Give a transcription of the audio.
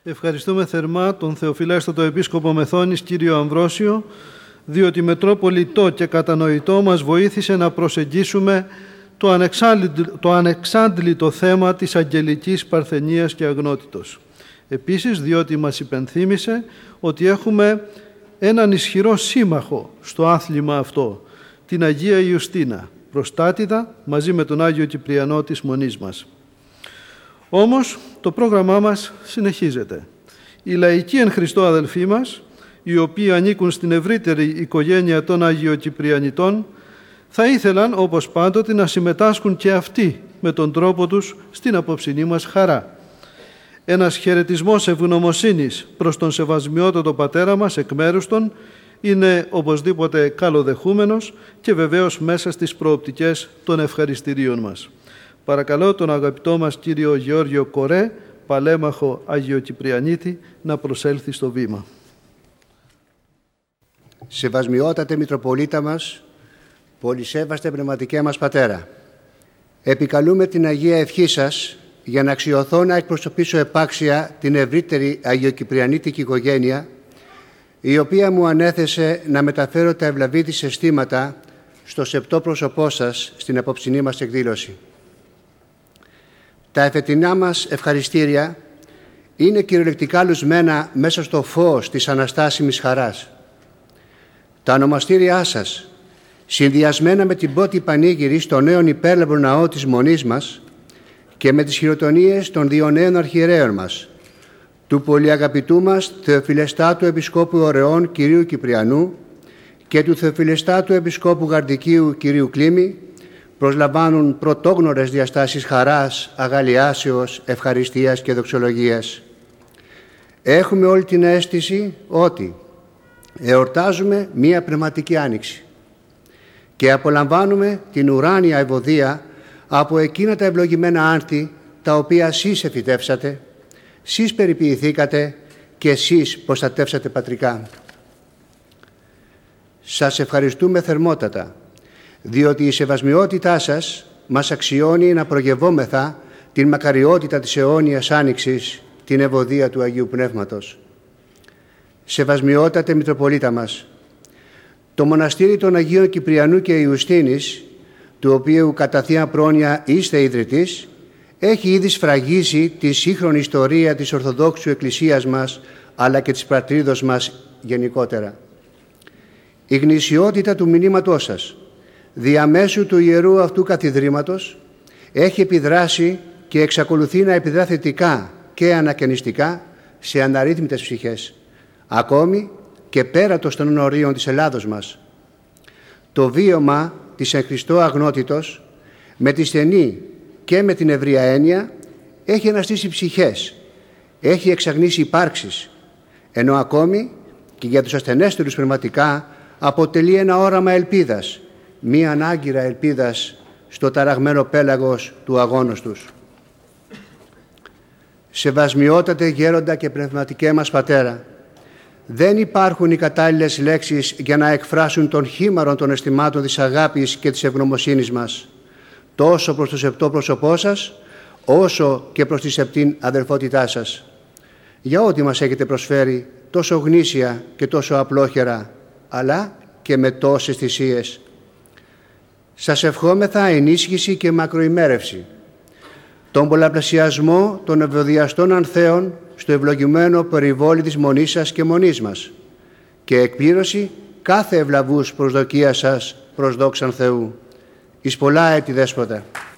Ευχαριστούμε θερμά τον Θεοφυλέστατο Επίσκοπο Μεθόνης, κύριο Αμβρόσιο, διότι με τρόπο λιτό και κατανοητό μας βοήθησε να προσεγγίσουμε το ανεξάντλητο θέμα της αγγελικής παρθενίας και αγνότητος. Επίσης, διότι μας υπενθύμησε ότι έχουμε έναν ισχυρό σύμμαχο στο άθλημα αυτό, την Αγία Ιουστίνα, προστάτηδα μαζί με τον Άγιο Κυπριανό της Μονής μας. Όμως, το πρόγραμμά μας συνεχίζεται. Οι λαϊκοί εν Χριστώ αδελφοί μας, οι οποίοι ανήκουν στην ευρύτερη οικογένεια των Αγιοκυπριανιτών, θα ήθελαν, όπως πάντοτε, να συμμετάσχουν και αυτοί με τον τρόπο τους στην απόψινή μας χαρά. Ένας χαιρετισμός ευγνωμοσύνης προς τον σεβασμιότατο πατέρα μας εκ μέρους των είναι οπωσδήποτε καλοδεχούμενος και βεβαίως μέσα στις προοπτικές των ευχαριστηρίων μας. Παρακαλώ τον αγαπητό μας κύριο Γεώργιο Κορέ, παλέμαχο Αγιοκυπριανίτη, να προσέλθει στο βήμα. Σεβασμιότατε Μητροπολίτα μας, πολυσέβαστε πνευματικέ μας Πατέρα, επικαλούμε την Αγία Ευχή σας για να αξιωθώ να εκπροσωπήσω επάξια την ευρύτερη Αγιοκυπριανίτικη οικογένεια, η οποία μου ανέθεσε να μεταφέρω τα ευλαβή της αισθήματα στο σεπτό πρόσωπό σας στην απόψινή μας εκδήλωση. Τα εφετινά μας ευχαριστήρια είναι κυριολεκτικά λουσμένα μέσα στο φως της αναστάσιμης χαράς. Τα ονομαστήριά σας, συνδυασμένα με την πρώτη πανήγυρη στο νέον υπέρλαμπρο ναό της Μονής μας και με τις χειροτονίες των δύο νέων αρχιερέων μας, του πολυαγαπητού μας Θεοφυλεστάτου Επισκόπου Ωρεών κυρίου Κυπριανού και του Θεοφυλεστάτου Επισκόπου Γαρδικίου κυρίου Κλίμη, προσλαμβάνουν πρωτόγνωρες διαστάσεις χαράς, αγαλιάσεως, ευχαριστίας και δοξολογίας. Έχουμε όλη την αίσθηση ότι εορτάζουμε μία πνευματική άνοιξη και απολαμβάνουμε την ουράνια ευωδία από εκείνα τα ευλογημένα άνθη τα οποία εσείς εφητεύσατε, εσείς περιποιηθήκατε και εσείς προστατεύσατε πατρικά. Σας ευχαριστούμε θερμότατα, διότι η σεβασμιότητά σας μας αξιώνει να προγευόμεθα την μακαριότητα της αιώνιας άνοιξης, την ευωδία του Αγίου Πνεύματος. Σεβασμιότατε Μητροπολίτα μας, το μοναστήρι των Αγίων Κυπριανού και Ιουστίνης, του οποίου κατά Θεία Πρόνοια είστε ιδρυτής, έχει ήδη σφραγίσει τη σύγχρονη ιστορία της Ορθοδόξου Εκκλησίας μας, αλλά και της πατρίδος μας γενικότερα. Η γνησιότητα του μηνύματός σας, διαμέσου του ιερού αυτού καθιδρύματος, έχει επιδράσει και εξακολουθεί να επιδρά θετικά και ανακαινιστικά σε αναρρύθμιτες ψυχές, ακόμη και πέρα των στενών ορίων της Ελλάδος μας. Το βίωμα της εν Χριστώ αγνότητος, με τη στενή και με την ευρία έννοια, έχει αναστήσει ψυχές, έχει εξαγνίσει υπάρξεις, ενώ ακόμη και για τους ασθενέστερους πνευματικά αποτελεί ένα όραμα ελπίδας, μία ανάγκυρα ελπίδας στο ταραγμένο πέλαγος του αγώνος τους. Σεβασμιότατε γέροντα και πνευματικέ μας Πατέρα, δεν υπάρχουν οι κατάλληλες λέξεις για να εκφράσουν τον χήμαρο των αισθημάτων της αγάπης και της ευγνωμοσύνης μας, τόσο προς το σεπτό πρόσωπό σας, όσο και προς τη σεπτήν αδελφότητά σας, για ό,τι μας έχετε προσφέρει τόσο γνήσια και τόσο απλόχερα, αλλά και με τόσες θυσίες. Σας ευχόμεθα ενίσχυση και μακροημέρευση, τον πολλαπλασιασμό των ευωδιαστών ανθέων στο ευλογημένο περιβόλι της Μονής σας και Μονής μας και εκπλήρωση κάθε ευλαβούς προσδοκία σας προς δόξαν Θεού. Εις πολλά έτη Δέσποτα.